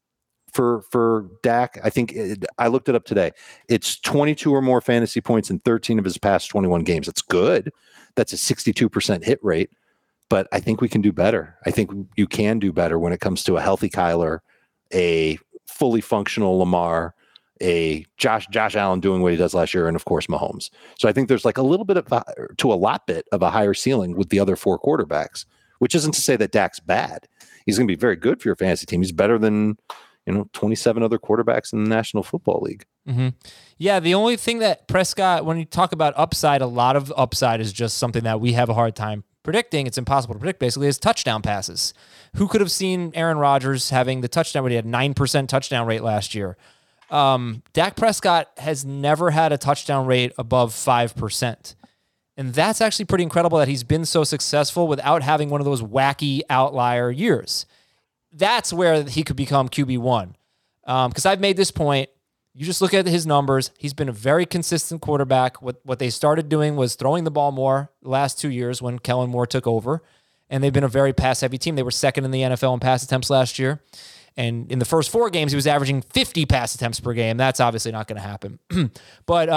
for Dak. I think I looked it up today. It's 22 or more fantasy points in 13 of his past 21 games. That's good. That's a 62% hit rate. But I think we can do better. I think you can do better when it comes to a healthy Kyler, a fully functional Lamar, a Josh Allen doing what he does last year, and of course Mahomes. So I think there's like a little bit of to a lot bit of a higher ceiling with the other 4 quarterbacks, which isn't to say that Dak's bad. He's going to be very good for your fantasy team. He's better than 27 other quarterbacks in the National Football League. Mm-hmm. Yeah, the only thing that Prescott, when you talk about upside, a lot of upside is just something that we have a hard time predicting. It's impossible to predict, basically, is touchdown passes. Who could have seen Aaron Rodgers having the touchdown rate? He had 9% touchdown rate last year. Dak Prescott has never had a touchdown rate above 5%. And that's actually pretty incredible that he's been so successful without having one of those wacky outlier years. That's where he could become QB1. Because I've made this point. You just look at his numbers. He's been a very consistent quarterback. What they started doing was throwing the ball more the last 2 years when Kellen Moore took over. And they've been a very pass-heavy team. They were second in the NFL in pass attempts last year. And in the first 4 games, he was averaging 50 pass attempts per game. That's obviously not going to happen. But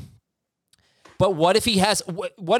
what if he has a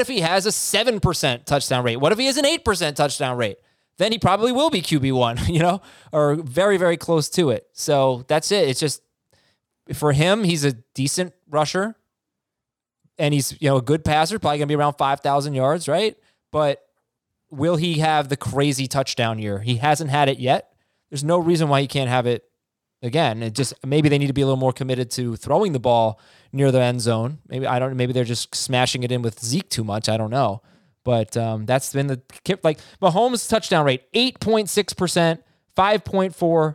7% touchdown rate? What if he has an 8% touchdown rate? Then he probably will be QB1, or very, very close to it. So that's it. It's just, for him, he's a decent rusher, and he's a good passer, probably going to be around 5,000 yards, right? But will he have the crazy touchdown year? He hasn't had it yet. There's no reason why he can't have it again. Maybe they need to be a little more committed to throwing the ball near the end zone. Maybe they're just smashing it in with Zeke too much. I don't know. But that's been Mahomes' touchdown rate, 8.6%, 5.4,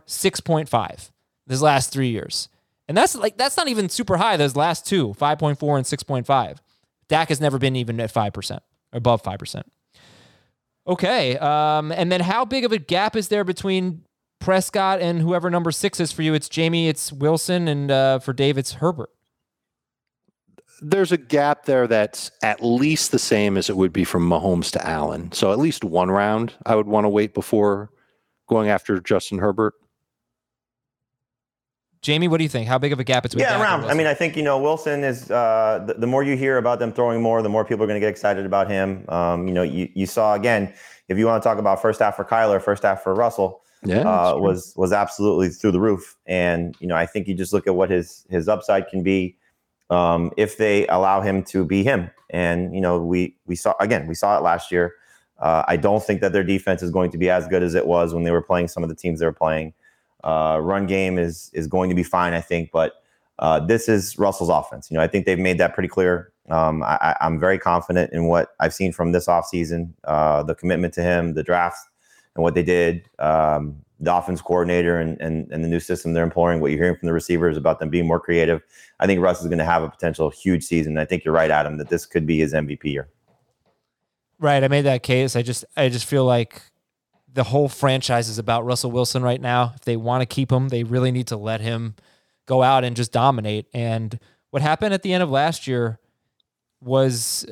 6.5 this last 3 years. And that's not even super high, those last 2, 5.4 and 6.5. Dak has never been even at 5%, or above 5%. Okay, and then how big of a gap is there between Prescott and whoever number 6 is for you? It's Jamie, it's Wilson, and for Dave, it's Herbert. There's a gap there that's at least the same as it would be from Mahomes to Allen. So at least 1 round I would want to wait before going after Justin Herbert. Jamie, what do you think? How big of a gap between Dak and around. Wilson? I mean, I think, Wilson is, the more you hear about them throwing more, the more people are going to get excited about him. You saw, again, if you want to talk about first half for Kyler, first half for Russell, was absolutely through the roof. And, I think you just look at what his upside can be if they allow him to be him. And, we saw it last year. I don't think that their defense is going to be as good as it was when they were playing some of the teams they were playing. Run game is going to be fine, I think, but this is Russell's offense. I think they've made that pretty clear. I'm very confident in what I've seen from this offseason, the commitment to him, the drafts, and what they did, the offense coordinator and the new system they're employing, what you're hearing from the receivers about them being more creative. I think Russ is going to have a potential huge season. I think you're right, Adam, that this could be his MVP year. Right. I made that case. I just feel like the whole franchise is about Russell Wilson right now. If they want to keep him, they really need to let him go out and just dominate. And what happened at the end of last year was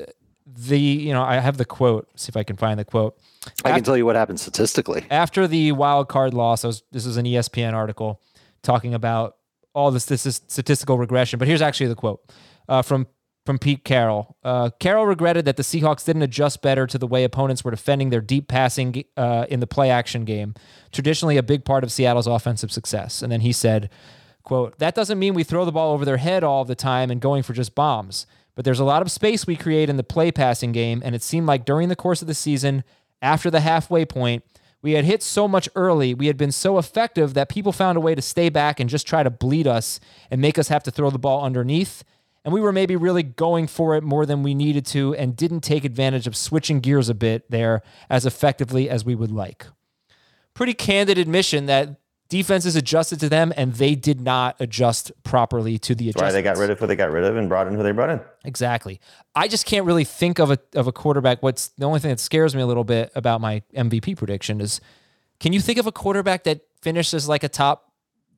I have the quote. See if I can find the quote. I can tell you what happened statistically. After the wild card loss, this was an ESPN article talking about all this is statistical regression. But here's actually the quote from Pete Carroll. Carroll regretted that the Seahawks didn't adjust better to the way opponents were defending their deep passing in the play action game, traditionally a big part of Seattle's offensive success. And then he said, quote, "That doesn't mean we throw the ball over their head all the time and going for just bombs, but there's a lot of space we create in the play passing game, and it seemed like during the course of the season, after the halfway point, we had hit so much early, we had been so effective that people found a way to stay back and just try to bleed us and make us have to throw the ball underneath. And we were maybe really going for it more than we needed to and didn't take advantage of switching gears a bit there as effectively as we would like." Pretty candid admission that defenses adjusted to them and they did not adjust properly to the adjustments. That's why they got rid of who they got rid of and brought in who they brought in. Exactly. I just can't really think of a quarterback. What's the only thing that scares me a little bit about my MVP prediction is, can you think of a quarterback that finishes like a top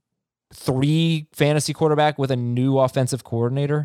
3 fantasy quarterback with a new offensive coordinator?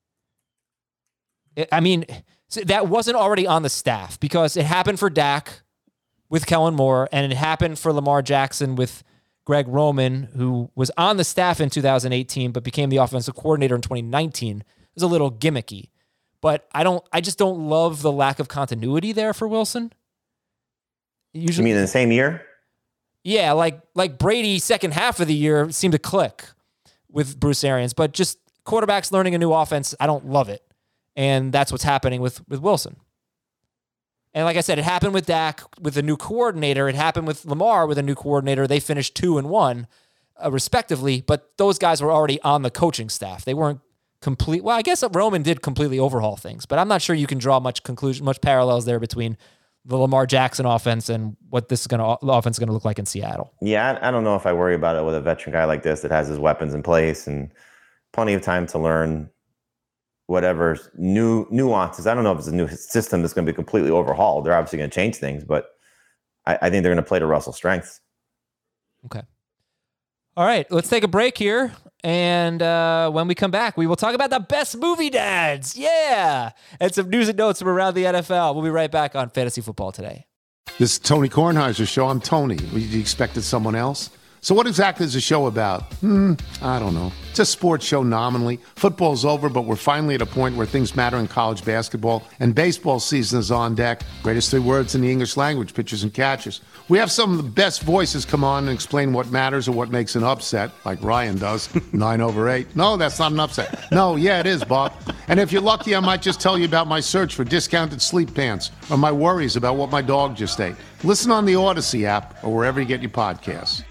I mean, that wasn't already on the staff because it happened for Dak with Kellen Moore and it happened for Lamar Jackson with Greg Roman, who was on the staff in 2018 but became the offensive coordinator in 2019. It was a little gimmicky. But I just don't love the lack of continuity there for Wilson. Usually, you mean in the same year? Yeah, like Brady, second half of the year seemed to click with Bruce Arians, but just quarterbacks learning a new offense, I don't love it. And that's what's happening with Wilson. And like I said, it happened with Dak with a new coordinator. It happened with Lamar with a new coordinator. They finished 2-1, respectively, but those guys were already on the coaching staff. They weren't complete. Well, I guess Roman did completely overhaul things, but I'm not sure you can draw much parallels there between the Lamar Jackson offense and what the offense is going to look like in Seattle. Yeah, I don't know if I worry about it with a veteran guy like this that has his weapons in place and plenty of time to learn whatever new nuances. I don't know if it's a new system that's going to be completely overhauled. They're obviously going to change things, but I think they're going to play to Russell's strengths. Okay. All right, let's take a break here. And when we come back, we will talk about the best movie dads. Yeah. And some news and notes from around the NFL. We'll be right back on Fantasy Football Today. This is Tony Kornheiser's show. I'm Tony. You expected someone else? So what exactly is the show about? I don't know. It's a sports show nominally. Football's over, but we're finally at a point where things matter in college basketball, and baseball season is on deck. Greatest 3 words in the English language, pitchers and catchers. We have some of the best voices come on and explain what matters or what makes an upset, like Ryan does, 9/8. No, that's not an upset. No, yeah, it is, Bob. And if you're lucky, I might just tell you about my search for discounted sleep pants or my worries about what my dog just ate. Listen on the Odyssey app or wherever you get your podcasts.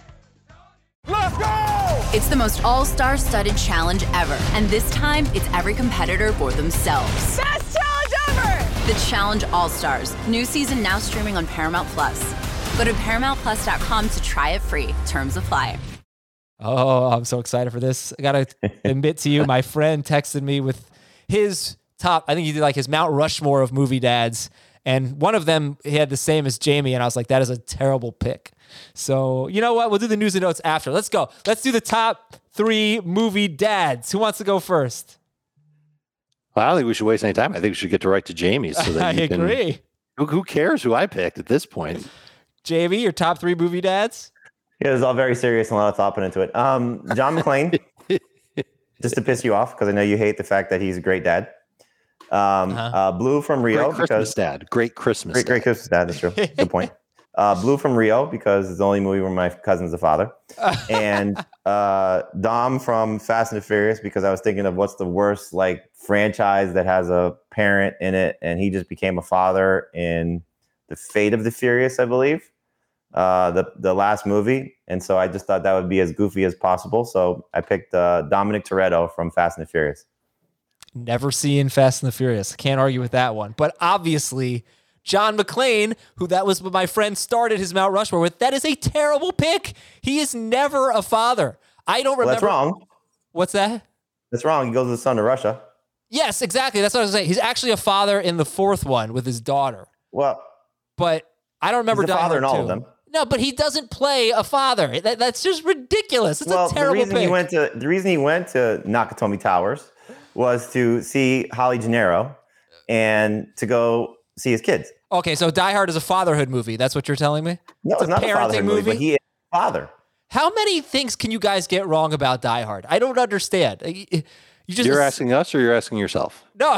Let's go! It's the most all-star studded challenge ever. And this time, it's every competitor for themselves. Best challenge ever! The Challenge All-Stars. New season now streaming on Paramount+. Go to ParamountPlus.com to try it free. Terms apply. Oh, I'm so excited for this. I got to admit to you, my friend texted me with his top, I think he did like his Mount Rushmore of movie dads. And one of them, he had the same as Jamie. And I was like, that is a terrible pick. So, you know what? We'll do the news and notes after. Let's go. Let's do the top 3 movie dads. Who wants to go first? Well, I don't think we should waste any time. I think we should get right to Jamie. So that I agree. Who cares who I picked at this point? Jamie, your top 3 movie dads? Yeah, it was all very serious and a lot of thought put into it. John McClane, just to piss you off, because I know you hate the fact that he's a great dad. Blue from Rio. Great Christmas dad. Great Christmas dad. Great Christmas dad. That's true. Good point. Blue from Rio, because it's the only movie where my cousin's the father. And Dom from Fast and the Furious, because I was thinking of what's the worst like franchise that has a parent in it, and he just became a father in The Fate of the Furious, I believe. The last movie, and so I just thought that would be as goofy as possible. So I picked Dominic Toretto from Fast and the Furious. Never seen Fast and the Furious. Can't argue with that one. But obviously, John McClane, who that was what my friend started his Mount Rushmore with, that is a terrible pick. He is never a father. I don't remember. Well, that's wrong. What's that? That's wrong. He goes with his son to Russia. Yes, exactly. That's what I was saying. He's actually a father in the fourth one with his daughter. Well, but I don't remember he's a father in all of them. No, but he doesn't play a father. That's just ridiculous. It's a terrible pick. The reason he went to Nakatomi Towers was to see Holly Gennaro and to go see his kids. Okay, so Die Hard is a fatherhood movie. That's what you're telling me? No, it's not a fatherhood movie, but he is a father. How many things can you guys get wrong about Die Hard? I don't understand. You're asking us or you're asking yourself? No.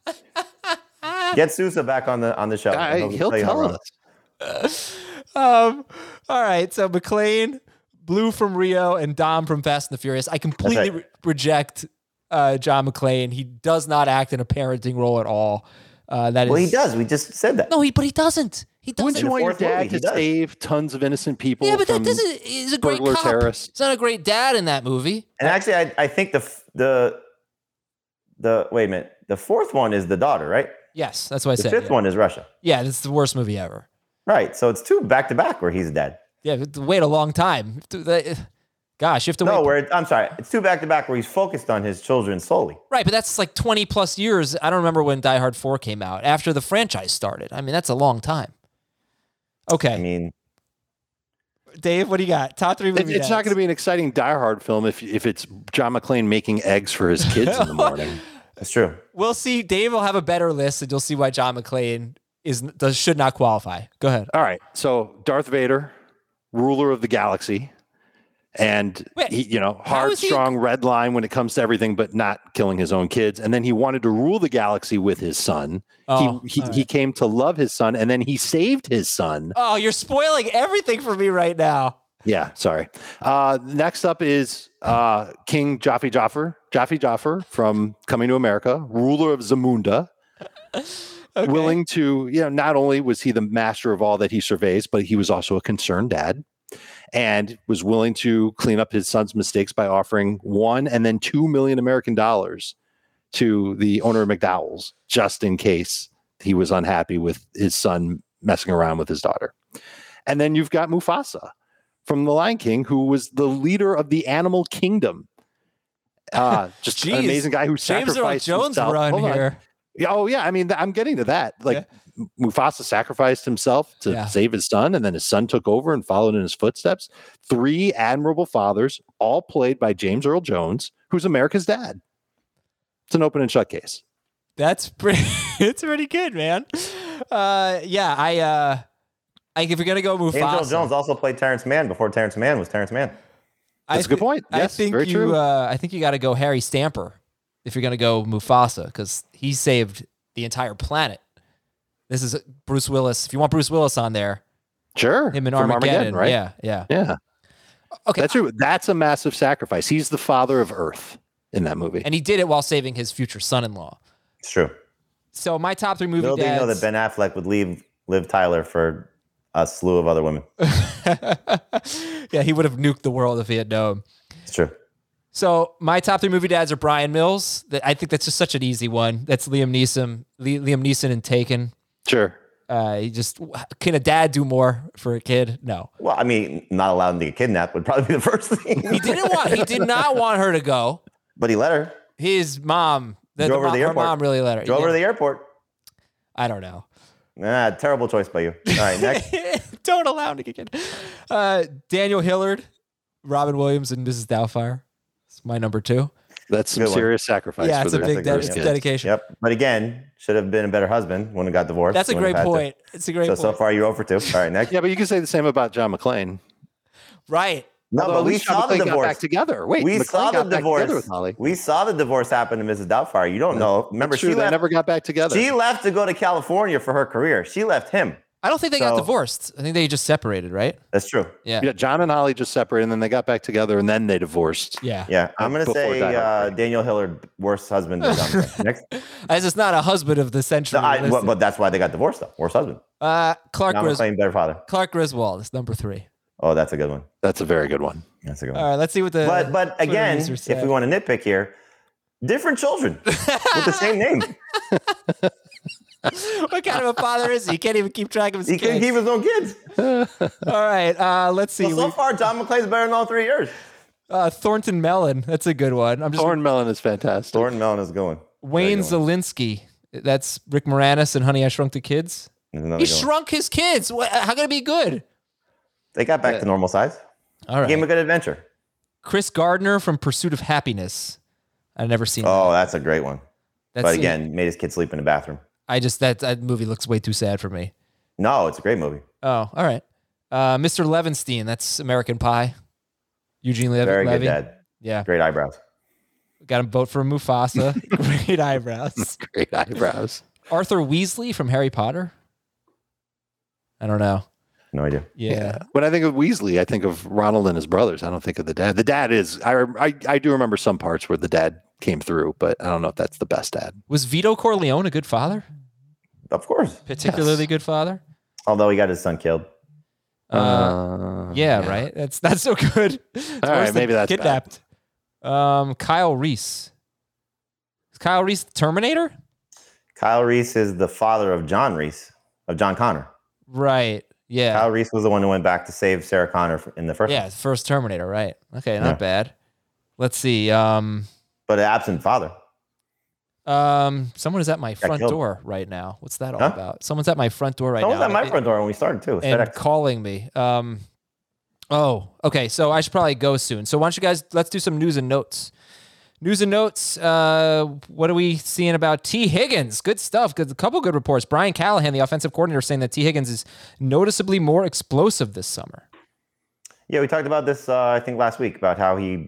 Get Sousa back on the show. He'll tell us. All right, so McClane, Blue from Rio, and Dom from Fast and the Furious. I completely reject John McClane. He does not act in a parenting role at all. He does. We just said that. No, but he doesn't. He doesn't. Wouldn't you want your dad to save tons of innocent people? Yeah, but from that doesn't. He's a great burglar cop. terrorists? He's not a great dad in that movie. And actually, I think the wait a minute. The fourth one is the daughter, right? Yes, that's what I said. The fifth one is Russia. Yeah, it's the worst movie ever. Right. So it's two back to back where he's dead. Yeah, but wait a long time. Gosh, you have to wait. I'm sorry. It's two back to back where he's focused on his children solely. Right, but that's like 20 plus years. I don't remember when Die Hard 4 came out, after the franchise started. I mean, that's a long time. Okay. I mean, Dave, what do you got? Top three movie It's not going to be an exciting Die Hard film if it's John McClane making eggs for his kids in the morning. That's true. We'll see. Dave will have a better list, and you'll see why John McClane should not qualify. Go ahead. All right. So Darth Vader, ruler of the galaxy, and hard, strong, red line when it comes to everything, but not killing his own kids. And then he wanted to rule the galaxy with his son. He came to love his son, and then he saved his son. Oh, you're spoiling everything for me right now. Yeah, sorry. Next up is King Jaffe Jaffer from Coming to America, ruler of Zamunda. Okay. Willing to, not only was he the master of all that he surveys, but he was also a concerned dad and was willing to clean up his son's mistakes by offering $1 and then $2 million American dollars to the owner of McDowell's, just in case he was unhappy with his son messing around with his daughter. And then you've got Mufasa from The Lion King, who was the leader of the animal kingdom. Just an amazing guy who sacrificed James Earl Jones himself. run here. Oh, yeah. I mean, I'm getting to that. Mufasa sacrificed himself to save his son, and then his son took over and followed in his footsteps. 3 admirable fathers, all played by James Earl Jones, who's America's dad. It's an open and shut case. That's pretty. It's pretty good, man. If you're gonna go Mufasa, James Earl Jones also played Terrence Mann before Terrence Mann was Terrence Mann. That's a good point. Yes, very true. I think you got to go Harry Stamper if you're gonna go Mufasa, because he saved the entire planet. This is Bruce Willis. If you want Bruce Willis on there, sure. Him in Armageddon, right? Yeah. Okay, that's true. That's a massive sacrifice. He's the father of Earth in that movie, and he did it while saving his future son-in-law. It's true. So my top 3 movie dads. Little do you know that Ben Affleck would leave Liv Tyler for a slew of other women. Yeah, he would have nuked the world if he had known. It's true. So my top 3 movie dads are Brian Mills. I think that's just such an easy one. That's Liam Neeson in Taken. Sure. Can a dad do more for a kid? No. Well, I mean, not allowing to get kidnapped would probably be the first thing. He did not want her to go. But he let her. His mom. Drove her to the airport. Her mom really let her. Drove her to the airport. I don't know. Terrible choice by you. All right, next. Don't allow him to get kidnapped. Daniel Hillard, Robin Williams, and Mrs. Doubtfire. It's my number 2. That's some serious sacrifice. Yeah, it's a big dedication. Yep. But again, should have been a better husband when he got divorced. That's a great point. It's a great point. So far, you're 0 for 2. All right, next. Yeah, but you can say the same about John McClane. Right. No, Although but we at least John saw the McClane got divorce. back together. Wait, we McClane saw the got back together divorce. with Holly. We saw the divorce happen to Mrs. Doubtfire. You don't know. Remember, That's true. she They left. never got back together. She left to go to California for her career. She left him. I don't think they got divorced. I think they just separated, right? That's true. Yeah. Yeah, John and Holly just separated, and then they got back together, and then they divorced. Yeah. Yeah, I'm gonna Before say Die Hard. Daniel Hillard, worst husband. Than John McClane. Next, As it's not a husband of the century. but that's why they got divorced, though. Worst husband. Clark John McClane, better father. Griswold is number 3. Oh, that's a good one. That's a very good one. That's a good All one. right, let's see what the. But again, Twitter users if say. we want to nitpick here, different children with the same name. What kind of a father is he? He can't even keep track of his He kids. can't keep his own kids. All right, let's see. So far, John McClane's better than all 3 years. Thornton Mellon, that's a good one. Thorn Mellon is fantastic. Thornton Mellon is going. Wayne Zielinski, that's Rick Moranis and Honey, I Shrunk the Kids. He shrunk his kids. How can it be good? They got back to normal size. All right. Gave him a good adventure. Chris Gardner from Pursuit of Happiness. I've never seen Oh, that. that's a great one. That's But again, made his kid sleep in the bathroom. that movie looks way too sad for me. No, it's a great movie. Oh, all right. Mr. Levinstein, that's American Pie. Eugene Levy. Very good dad. Yeah. Great eyebrows. Got him vote for Mufasa. Great eyebrows. Great eyebrows. Arthur Weasley from Harry Potter. I don't know. No idea. Yeah. When I think of Weasley, I think of Ronald and his brothers. I don't think of the dad. The dad is, I do remember some parts where the dad came through, but I don't know if that's the best dad. Was Vito Corleone a good father? Of course. Particularly good father? Although he got his son killed. Yeah, right. That's so good. It's All worse right, than maybe that's kidnapped. Kyle Reese. Is Kyle Reese the Terminator? Kyle Reese is the father of John Reese, of John Connor. Right. Yeah. Kyle Reese was the one who went back to save Sarah Connor in the first Yeah, one. first Terminator, right. Okay, not Yeah. bad. Let's see. But an absent father. Someone is at my front killed. door right now. What's that all Huh? about? Someone's at my front door right Someone's now. at my front door when we started, too. It's and FedEx. calling me. Oh, okay. So I should probably go soon. So why don't you guys, let's do some news and notes. News and notes. What are we seeing about T. Higgins? Good stuff. A couple good reports. Brian Callahan, the offensive coordinator, saying that T. Higgins is noticeably more explosive this summer. Yeah, we talked about this, I think, last week, about how he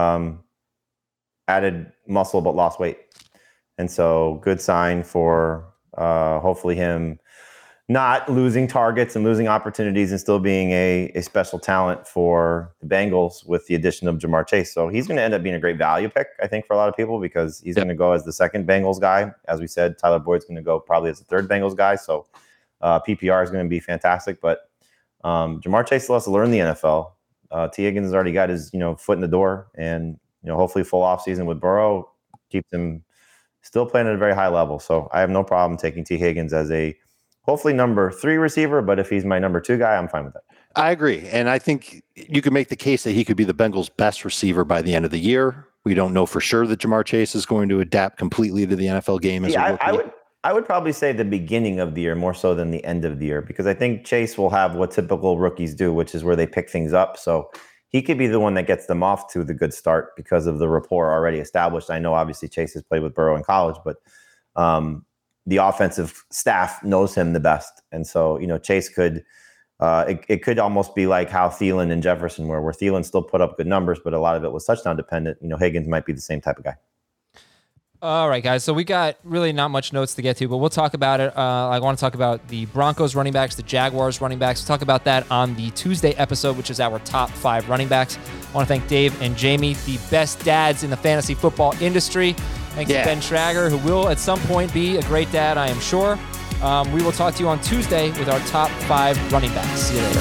added muscle but lost weight. And so good sign for hopefully him not losing targets and losing opportunities and still being a special talent for the Bengals with the addition of Jamar Chase. So he's going to end up being a great value pick, I think, for a lot of people because he's going to go as the second Bengals guy. As we said, Tyler Boyd's going to go probably as the third Bengals guy. So PPR is going to be fantastic. But Jamar Chase still has to learn the NFL. T. Higgins has already got his foot in the door, and hopefully full offseason with Burrow keeps him still playing at a very high level. So I have no problem taking T. Higgins as a hopefully number 3 receiver, but if he's my number 2 guy, I'm fine with that. I agree. And I think you could make the case that he could be the Bengals' best receiver by the end of the year. We don't know for sure that Jamar Chase is going to adapt completely to the NFL game as a rookie. I would probably say the beginning of the year more so than the end of the year, because I think Chase will have what typical rookies do, which is where they pick things up. So he could be the one that gets them off to the good start because of the rapport already established. I know obviously Chase has played with Burrow in college, but the offensive staff knows him the best. And so, Chase could, it could almost be like how Thielen and Jefferson were, where Thielen still put up good numbers, but a lot of it was touchdown dependent. Higgins might be the same type of guy. All right, guys. So we got really not much notes to get to, but we'll talk about it. I want to talk about the Broncos running backs, the Jaguars running backs. We'll talk about that on the Tuesday episode, which is our top 5 running backs. I want to thank Dave and Jamie, the best dads in the fantasy football industry. Thanks to Ben Trager, who will at some point be a great dad, I am sure. We will talk to you on Tuesday with our top 5 running backs. See you later.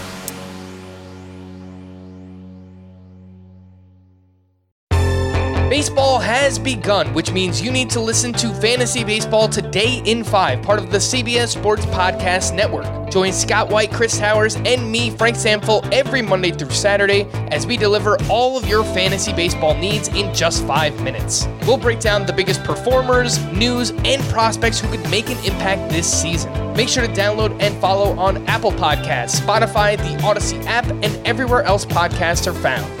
Baseball has begun, which means you need to listen to Fantasy Baseball Today in 5, part of the CBS Sports Podcast Network. Join Scott White, Chris Towers, and me, Frank Samfel, every Monday through Saturday as we deliver all of your fantasy baseball needs in just 5 minutes. We'll break down the biggest performers, news, and prospects who could make an impact this season. Make sure to download and follow on Apple Podcasts, Spotify, the Odyssey app, and everywhere else podcasts are found.